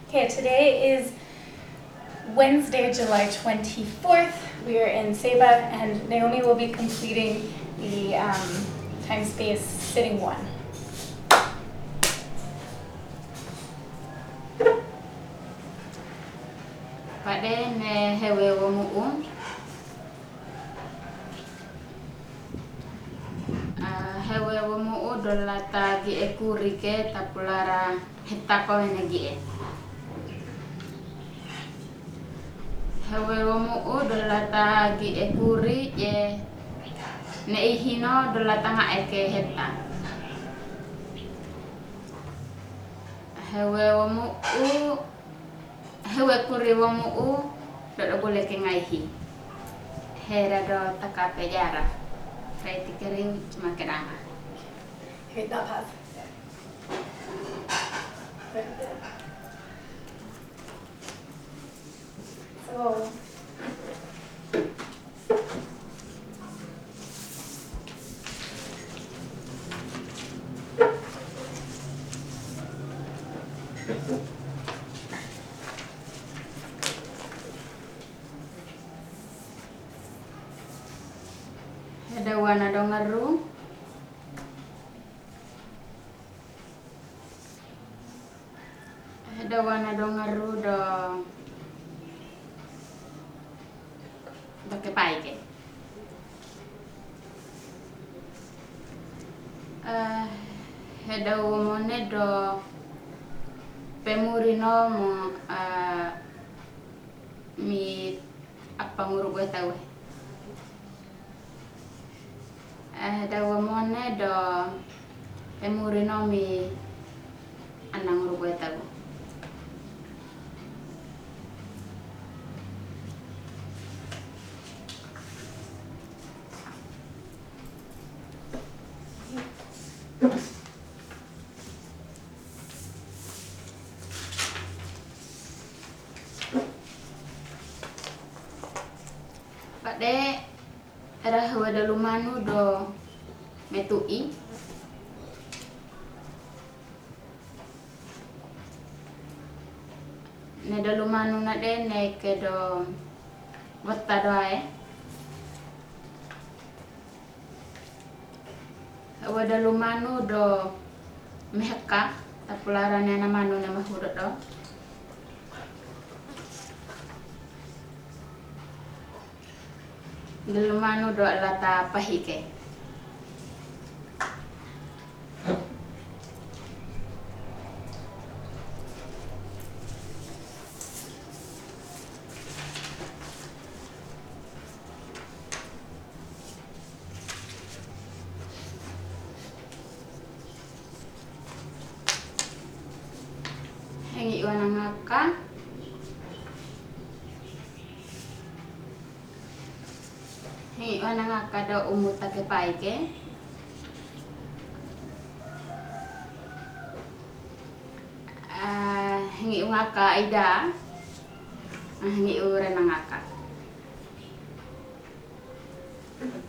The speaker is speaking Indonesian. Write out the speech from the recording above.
Okay, today is Wednesday, July 24th. We are in Seba, and Naomi will be completing the time space sitting one. Pade ne hewe womu'un hewe womu'u dolata gi ekurike tapulara hetako gi hewe womu'u dolata gi ekuri ye ne ihino dolata nga eke heta hewe womu'u hewe kuri womu'u dodo boleh ke ngaihi hera do takape jara kai tikering cuma kedanga. Okay, that pass. So Ada wana dongaru do pakai paike heda umone do pemurino mo mi apa nguru gue tahu heda umone do pemurino mi anang nguru gue tahu Pade era hawada lumanu do metui ne do lumanu na de ne ke do watta do ae hawada lumanu do meheka tapularane na manu na mahurut do Gelumanu do alata pahike. Hengi wana ngaka. Hei wana ngaka do umuta ke paike hingi ngaka ida hingi urena ngaka